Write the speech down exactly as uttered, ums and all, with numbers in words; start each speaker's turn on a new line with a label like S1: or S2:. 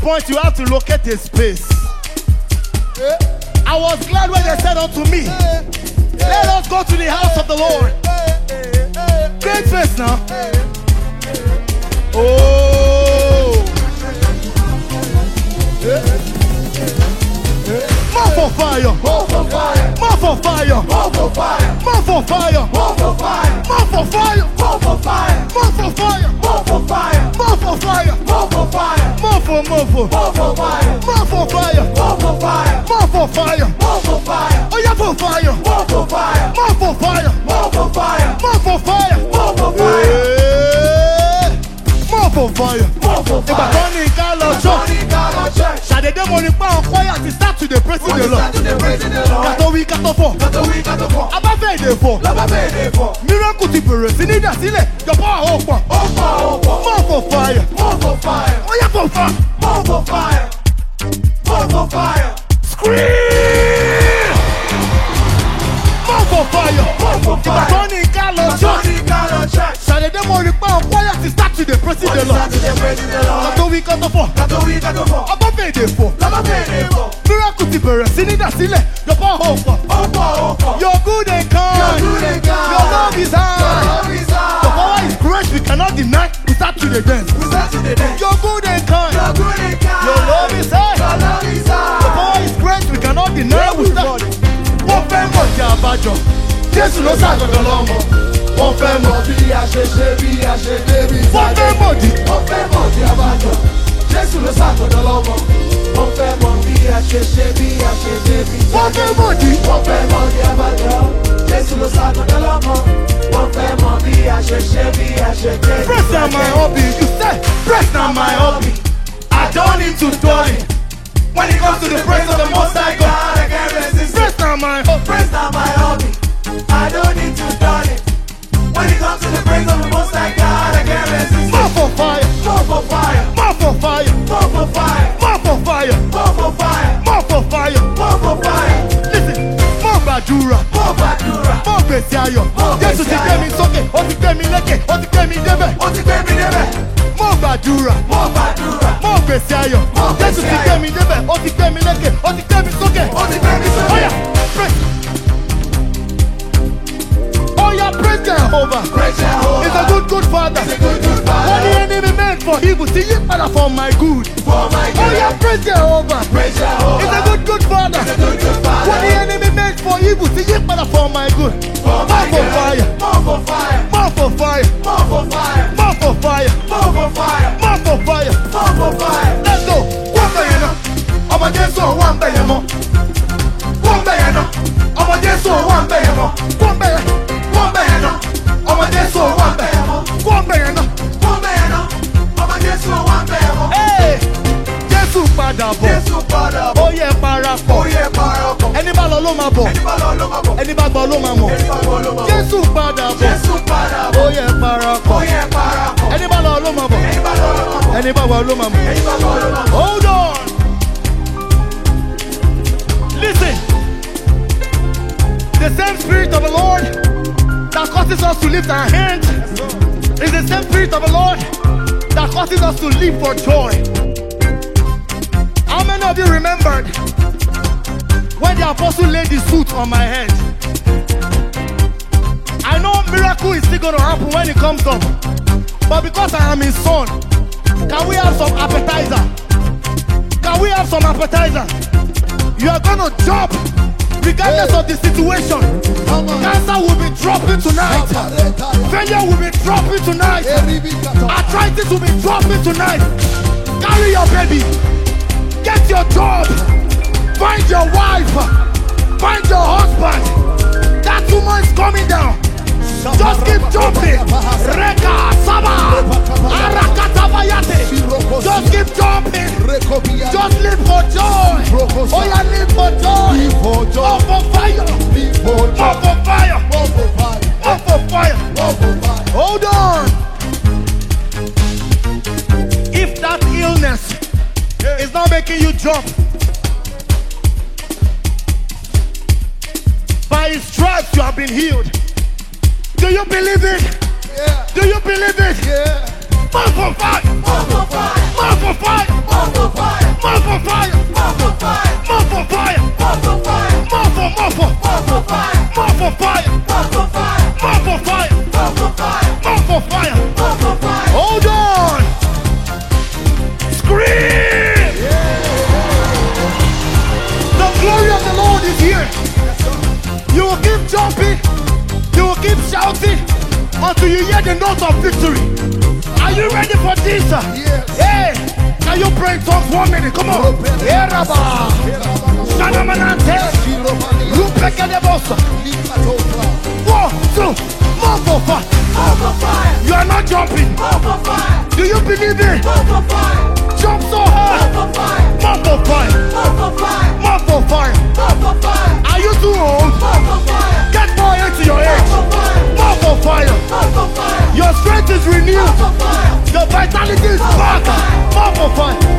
S1: point, you have to locate a space. I was glad when they said unto me, let us go to the house of the Lord. Great face now. Oh. More for fire.
S2: More for fire.
S1: More for fire.
S2: More for fire.
S1: More for fire.
S2: More for fire.
S1: More for fire.
S2: More for fire.
S1: More for fire.
S2: More for fire.
S1: More for fire.
S2: More for fire.
S1: More for more for.
S2: More for fire.
S1: More for fire.
S2: More for fire.
S1: More for fire.
S2: More for fire.
S1: Oh yeah, for fire.
S2: More for fire.
S1: More for fire.
S2: More for fire.
S1: More for fire.
S2: More for fire.
S1: Eh. More for fire.
S2: More for
S1: Ìgbà
S2: fire.
S1: tó ní ká lọ church.
S2: Money got on church.
S1: Ṣàdédé mo ní pa ọkọ yà ti start to dey praise
S2: When
S1: the
S2: you
S1: Lord.
S2: start to dey praise the Lord.
S1: Kàtó wí kàtó fọ̀.
S2: Got the week, got the four.
S1: Abáfẹ́ èdè fọ̀.
S2: Lọ́ba bẹ́ẹ̀ dé fọ́.
S1: Miracle ti bẹ̀rẹ̀ sí ní ìdásílẹ̀. Jọ̀pọ̀ àwọn ọ̀pọ̀.
S2: Ó pọ̀ ó pọ̀.
S1: More for fire.
S2: More for fire.
S1: Ó yẹ for fire.
S2: More for fire. More for fire.
S1: Scream! More for fire.
S2: More for
S1: Ìgbà
S2: fire.
S1: tó ní ká lọ church.
S2: Money got on church.
S1: Ṣàdédé mo rí pa ọkọ yà ti start to dey praise
S2: When
S1: the
S2: you
S1: Lord.
S2: start to dey praise the Lord.
S1: Kàtó wí kàtó fọ̀.
S2: Got the week, got the four.
S1: Abáfẹ́ èdè fọ̀.
S2: Lọ́ba bẹ́ẹ̀ dé fọ́.
S1: Miracle ti bẹ̀rẹ̀ sí ní ìdásílẹ̀. Jọ̀pọ̀ àwọn ọ̀pọ̀.
S2: Ó pọ̀ ó pọ̀.
S1: Your good and kind.
S2: Your good and kind.
S1: Your love is high.
S2: Your love is high.
S1: The power is great, we cannot deny. We start to the dance.
S2: We start to dey dance.
S1: Your good and kind.
S2: Your good and kind.
S1: Your love is high.
S2: Your love is
S1: The
S2: high.
S1: power is great, we cannot deny. We start. Wọ́n fẹ́ mọ̀ jẹ́ àbájọ. Jésù ló ṣàgọ́dọ̀ lọ́mọ. Wọ́n fẹ́ mọ̀.
S2: Bí a ṣe ṣe bí a ṣe débi
S1: Wọ́n
S2: sáyé.
S1: fẹ́ mọ̀ dì.
S2: Wọ́n fẹ́ mọ̀ bí a bá jọ. Jésù ló ṣàkóso lọ́mọ. Wọ́n fẹ́ mọ̀ bí a ṣe ṣe bí a ṣe débi
S1: Wọ́n
S2: sáyé.
S1: fẹ́ mọ̀ dì.
S2: Wọ́n fẹ́ mọ̀ bí a bá jọ. Jésù ló ṣàkóso lọ́mọ. Wọ́n fẹ́ mọ̀ bí a ṣe ṣe bí a ṣe débi
S1: Praise na my hobby. You say, praise na my hobby. I don't need to do it. When it comes to the praise of the Most High God.
S2: God, I can't resist.
S1: Praise na my hobby.
S2: Praise not my hobby. I don't need to done it. When it comes to the praise of the Most High God, I can't resist.
S1: More for fire.
S2: More for fire.
S1: More for fire.
S2: More for fire.
S1: More for fire.
S2: More for fire.
S1: More for fire.
S2: More for fire.
S1: Listen, more gbàdúrà.
S2: More gbàdúrà.
S1: Mo gbèsè ayọ̀.
S2: Mo gbèsè
S1: Jésù ti gbé
S2: ayọ̀.
S1: mi sókè, ó ti gbé mi lékè, ó ti gbé mi débẹ̀.
S2: Ó ti gbé mi débẹ̀.
S1: Mo gbàdúrà.
S2: Mo gbàdúrà.
S1: Mo gbèsè ayọ̀.
S2: Mo gbèsè
S1: Jésù ti
S2: ayọ̀.
S1: gbé mi débẹ̀, ó ti gbé mi lékè, ó ti gbé mi sókè.
S2: Ó ti gbé mi sókè.
S1: Oya, praise. Oya, praise Jehovah.
S2: Praise Jehovah.
S1: He's a good, good father.
S2: He's a good, good father.
S1: What the enemy meant for evil, see it father for my good.
S2: For my good.
S1: Oya, praise Jehovah.
S2: Praise Jehovah.
S1: He's a good, good father.
S2: He's a good, good father.
S1: What the enemy meant for evil, see it father for my good.
S2: For my
S1: More for
S2: good.
S1: fire.
S2: More for fire.
S1: More for fire.
S2: More for fire.
S1: More for fire.
S2: More for fire.
S1: More for fire.
S2: More for fire.
S1: Let's go.
S2: Wọ́n bẹ̀yẹ̀ náà, ọmọ Jésù wọ́n bẹ̀yẹ̀ mọ́. Wọ́n bẹ̀yẹ̀ náà, ọmọ Jésù wọ́n bẹ̀yẹ̀ mọ́.
S1: Wọ́n bẹ̀rẹ̀.
S2: Wọ́n bẹ̀yẹ̀ náà, ọmọ Jésù wọ́n bẹ̀yẹ̀ mọ́.
S1: Wọ́n bẹ̀rẹ̀ náà.
S2: Wọ́n bẹ̀yẹ̀ náà, ọmọ Jésù wọ́n bẹ̀yẹ̀ mọ́.
S1: Hey! Jésù padà bọ̀.
S2: Jésù padà
S1: Ó
S2: bọ̀,
S1: yẹ
S2: ó
S1: parapọ̀.
S2: yẹ parapọ̀.
S1: Ẹni bá lọ ló máa bọ̀.
S2: Ẹni bá lọ ló máa bọ̀,
S1: Ẹni bá gbọ́ ló máa mọ̀.
S2: ẹni bá gbọ́ ló máa bọ̀.
S1: Jésù padà bọ̀.
S2: Jésù padà
S1: Ó
S2: bọ̀,
S1: yẹ
S2: ó
S1: parapọ̀.
S2: yẹ parapọ̀.
S1: Ẹni bá lọ ló máa bọ̀.
S2: Ẹni bá lọ ló máa bọ̀,
S1: Ẹni bá gbọ́ ló máa mọ̀.
S2: ẹni bá gbọ́ ló máa bọ̀.
S1: Hold on. Listen. The same spirit of the Lord that causes us to lift our hands is the same spirit of the Lord that causes us to live for joy. How many of you remembered when the apostle laid the suit on my head? I know miracle is still going to happen when it comes up, but because I am his son, can we have some appetizer? Can we have some appetizer? You are going to jump regardless of the situation. Cancer will be dropping tonight. Failure will be dropping tonight. Arthritis will be dropping tonight. Carry your baby. Get your job. Find your wife. Find your husband. That woman is coming down. Just keep jumping. Reka, Saba, Arakatabayate. Just keep jumping. Just live for joy. Oh yeah, live for joy. More for fire. More for fire. More for fire. Hold on. If that illness is not making you jump, by his stripes you have been healed. Do you believe it?
S2: Yeah.
S1: Do you believe it?
S2: Yeah.
S1: More for fire.
S2: More for fire.
S1: More for fire.
S2: More for fire.
S1: jumping, you will keep shouting until you hear the note of victory. Are you ready for this?
S2: Yes.
S1: Hey, can you pray in tongues one minute? Come on. Eraba, Shanamanante, Rupekelebosa. One, two, more for fire. You are not jumping. Do you believe it? Jump so high. More for fire. More for fire. Are you too old? Get more into your age. More for fire. Your strength is renewed. Your vitality is back. More for fire.